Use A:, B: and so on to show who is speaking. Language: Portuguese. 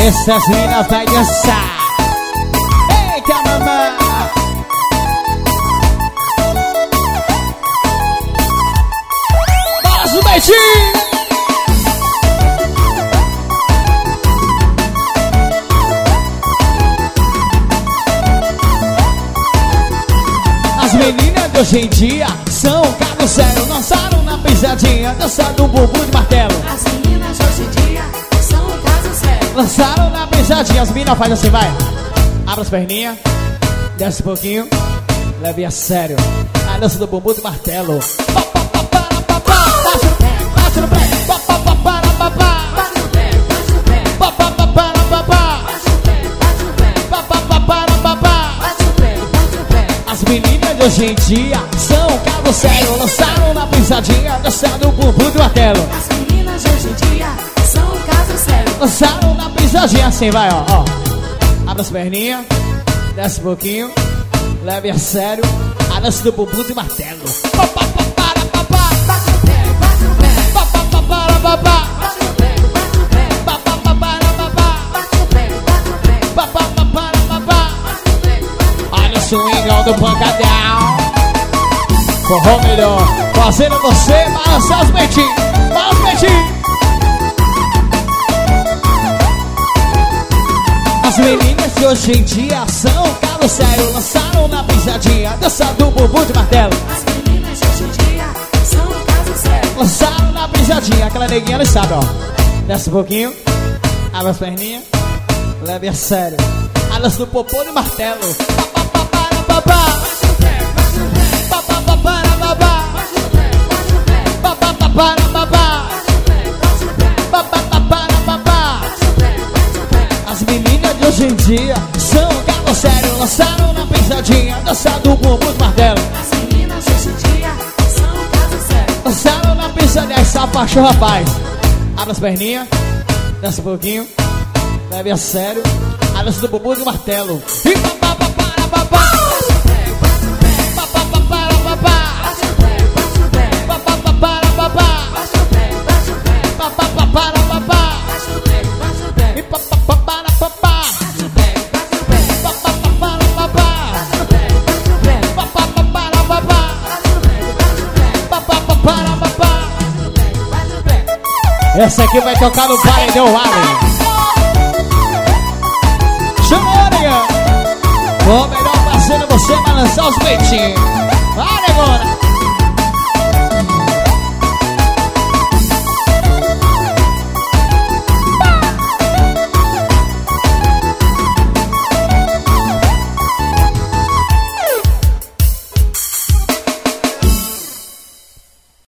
A: Essas meninas vai dançar. Eita, mamãe. Bora, Zubeitinho. As meninas de hoje em dia são caso sério. Dançaram na pisadinha, dançaram do bumbum de martelo.
B: As meninas de hoje em dia são um caso sério.
A: Dançaram na pisadinha, as meninas fazem assim, vai. Abre as perninhas, desce um pouquinho, leve a sério. A dança do bumbum de martelo. Bate no pé, as meninas de hoje em dia são cabo sério. Lançaram na pisadinha, dançaram o bumbum de martelo.
B: As meninas de hoje em dia são um caso sério.
A: Lançaram na pisadinha assim, vai, ó. Abre as perninhas, desce um pouquinho, leve a sério. A dança do bumbum de martelo.
B: Bate no pé, bate no pé. Bate no pé, bate no pé. Bate no pé, bate no pé.
A: Olha o swingão do pancadão. Forró melhor, fazendo você balançar os peitinhos. Balança os peitinhos. As meninas de hoje em dia são calo sério. Lançaram na pisadinha, dançando o bumbum de martelo.
B: As meninas de hoje em dia são um caso sério.
A: Lançaram na pisadinha, aquela neguinha, eles sabem, ó. Desce um pouquinho, abre as perninhas, leve a sério. A dança do popô de martelo. As meninas de hoje em dia são calo sério. Lançaram na pisadinha, dançando o bumbum de martelo.
B: As meninas de hoje em dia são um caso sério.
A: Lançaram na pisadinha, essa paixão, rapaz. Abre as perninhas, desce um pouquinho, leve a sério. A dança do bumbum de martelo. Essa aqui vai tocar no paredão, Allen. Chama, nega. O melhor parceiro, você vai lançar os peitinhos. Vai, negona.